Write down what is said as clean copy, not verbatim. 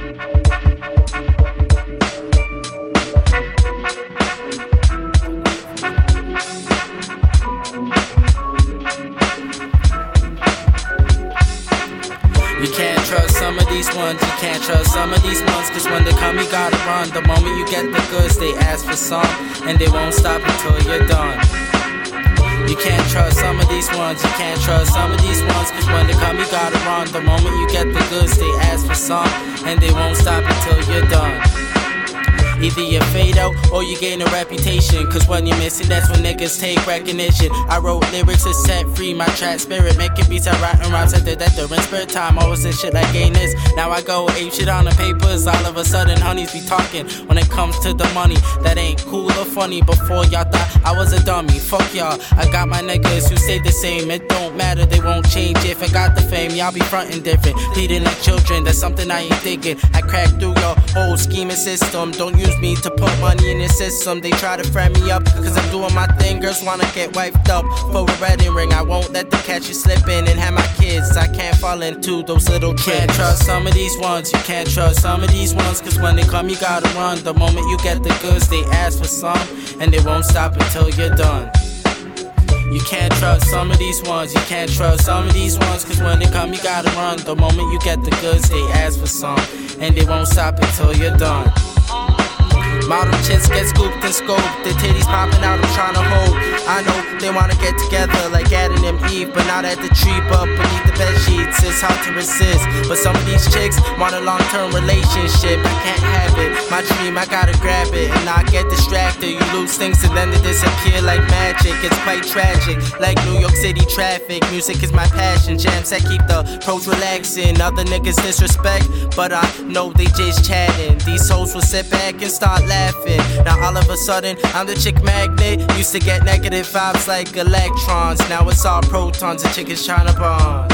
You can't trust some of these ones, you can't trust some of these ones, cause when they come you gotta run. The moment you get the goods they ask for some, and they won't stop until you're done. You can't trust some of these ones, you can't trust some of these ones, cause when they come you gotta run. The moment you get the goods they ask for some, and they won't stop until you're done. Either you fade out or you gain a reputation, cause when you're missing that's when niggas take recognition. I wrote lyrics to set free my trap spirit, making beats I write and rhymes at the death during spare time. Always in shit like gayness. Now I go ape shit on the papers. All of a sudden honeys be talking when it comes to the money. That ain't cool or funny. Before y'all thought I was a dummy, fuck y'all. I got my niggas who stay the same. It don't matter, they won't change if I got the fame. Y'all be frontin' different, pleading like children. That's something I ain't thinking. I cracked through your whole scheming system. Don't use me to put money in the system. They try to fry me up cause I'm doing my thing. Girls wanna get wiped up for a wedding ring. I won't let them catch you slipping and have my kids. I can't fall into those little tricks. Can't trust some of these ones, you can't trust some of these ones, cause when they come you gotta run. The moment you get the goods they ask for some, and they won't stop until you're done. You can't trust some of these ones, you can't trust some of these ones, cause when they come you gotta run. The moment you get the goods they ask for some, and they won't stop until you're done. Model chicks get scooped and scoped, their titties popping out, I'm trying to hold. I know they wanna get together like Adam and Eve, but not at the tree, but beneath the bed sheets. It's hard to resist, but some of these chicks want a long-term relationship. I can't have it, my dream, I gotta grab it, and I get distracted. You lose things and then they disappear like magic. It's quite tragic, like New York City traffic. Music is my passion, jams that keep the pros relaxing. Other niggas disrespect, but I know they just chatting. These hoes will sit back and start laughing. Now all of a sudden I'm the chick magnet. Used to get negative vibes like electrons, now it's all protons. The chick is trying to bond.